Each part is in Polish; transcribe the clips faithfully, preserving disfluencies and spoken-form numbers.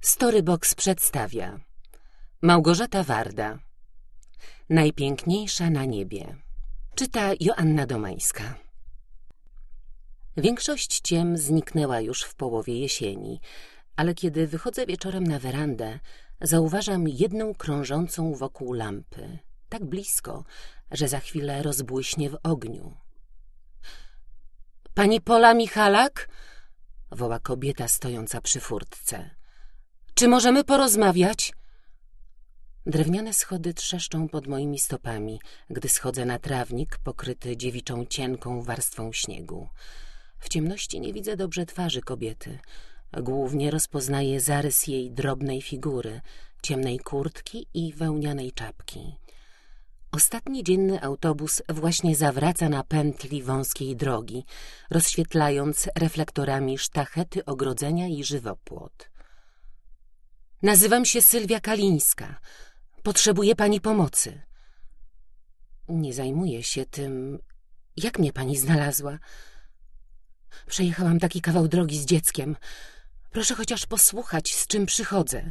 Storybox przedstawia Małgorzata Warda. Najpiękniejsza na niebie. Czyta Joanna Domańska. Większość ciem zniknęła już w połowie jesieni, ale kiedy wychodzę wieczorem na werandę, zauważam jedną krążącą wokół lampy, tak blisko, że za chwilę rozbłyśnie w ogniu. — Pani Pola Michalak? — woła kobieta stojąca przy furtce. — Czy możemy porozmawiać? Drewniane schody trzeszczą pod moimi stopami, gdy schodzę na trawnik pokryty dziewiczą cienką warstwą śniegu. W ciemności nie widzę dobrze twarzy kobiety. Głównie rozpoznaję zarys jej drobnej figury, ciemnej kurtki i wełnianej czapki. Ostatni dzienny autobus właśnie zawraca na pętli wąskiej drogi, rozświetlając reflektorami sztachety ogrodzenia i żywopłot. Nazywam się Sylwia Kalińska. Potrzebuje pani pomocy. Nie zajmuję się tym. Jak mnie pani znalazła? Przejechałam taki kawał drogi z dzieckiem. Proszę chociaż posłuchać, z czym przychodzę.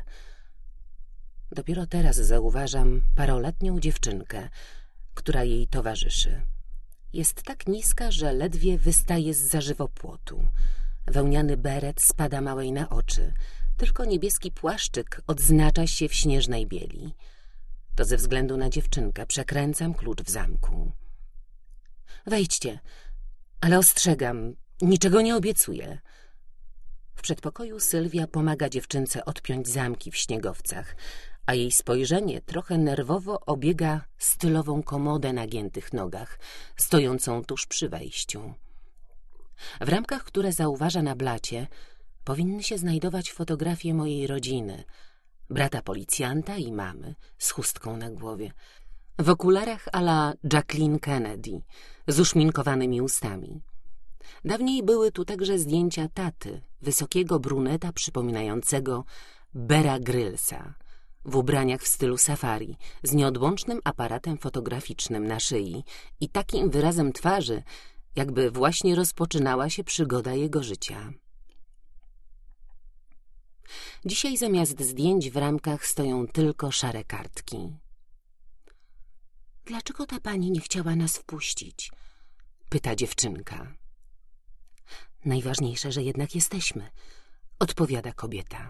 Dopiero teraz zauważam paroletnią dziewczynkę, która jej towarzyszy. Jest tak niska, że ledwie wystaje zza żywopłotu. Wełniany beret spada małej na oczy, tylko niebieski płaszczyk odznacza się w śnieżnej bieli. To ze względu na dziewczynkę przekręcam klucz w zamku. Wejdźcie, ale ostrzegam, niczego nie obiecuję. W przedpokoju Sylwia pomaga dziewczynce odpiąć zamki w śniegowcach, a jej spojrzenie trochę nerwowo obiega stylową komodę na giętych nogach, stojącą tuż przy wejściu. W ramkach, które zauważa na blacie, powinny się znajdować fotografie mojej rodziny, brata policjanta i mamy z chustką na głowie, w okularach à la Jacqueline Kennedy, z uszminkowanymi ustami. Dawniej były tu także zdjęcia taty, wysokiego bruneta przypominającego Beara Gryllsa, w ubraniach w stylu safari, z nieodłącznym aparatem fotograficznym na szyi i takim wyrazem twarzy, jakby właśnie rozpoczynała się przygoda jego życia. Dzisiaj zamiast zdjęć w ramkach stoją tylko szare kartki. — Dlaczego ta pani nie chciała nas wpuścić? — pyta dziewczynka. — Najważniejsze, że jednak jesteśmy — odpowiada kobieta.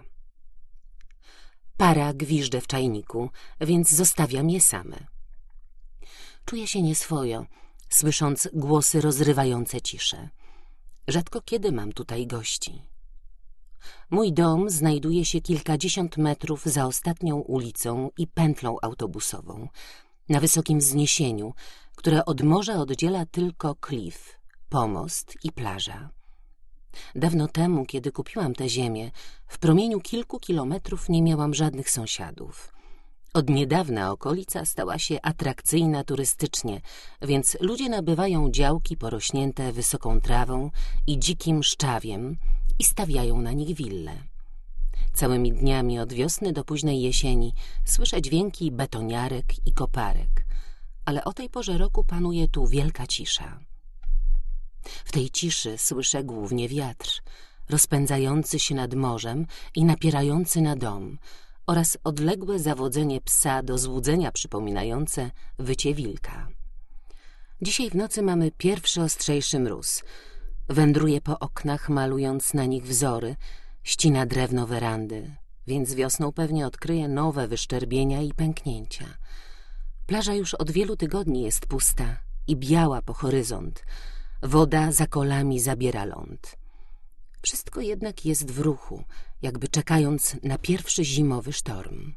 Para gwiżdże w czajniku, więc zostawiam je same. Czuję się nieswojo, słysząc głosy rozrywające ciszę. Rzadko kiedy mam tutaj gości. Mój dom znajduje się kilkadziesiąt metrów za ostatnią ulicą i pętlą autobusową, na wysokim wzniesieniu, które od morza oddziela tylko klif, pomost i plaża. Dawno temu, kiedy kupiłam tę ziemię, w promieniu kilku kilometrów nie miałam żadnych sąsiadów. Od niedawna okolica stała się atrakcyjna turystycznie, więc ludzie nabywają działki porośnięte wysoką trawą i dzikim szczawiem i stawiają na nich wille. Całymi dniami od wiosny do późnej jesieni słyszę dźwięki betoniarek i koparek, ale o tej porze roku panuje tu wielka cisza. W tej ciszy słyszę głównie wiatr, rozpędzający się nad morzem i napierający na dom, oraz odległe zawodzenie psa do złudzenia przypominające wycie wilka. Dzisiaj w nocy mamy pierwszy ostrzejszy mróz. Wędruje po oknach, malując na nich wzory, ścina drewno werandy, więc wiosną pewnie odkryje nowe wyszczerbienia i pęknięcia. Plaża już od wielu tygodni jest pusta i biała po horyzont. Woda za kolami zabiera ląd. Wszystko jednak jest w ruchu, jakby czekając na pierwszy zimowy sztorm.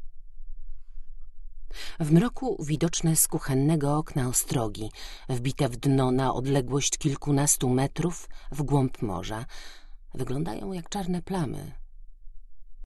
W mroku widoczne z kuchennego okna ostrogi, wbite w dno na odległość kilkunastu metrów w głąb morza, wyglądają jak czarne plamy,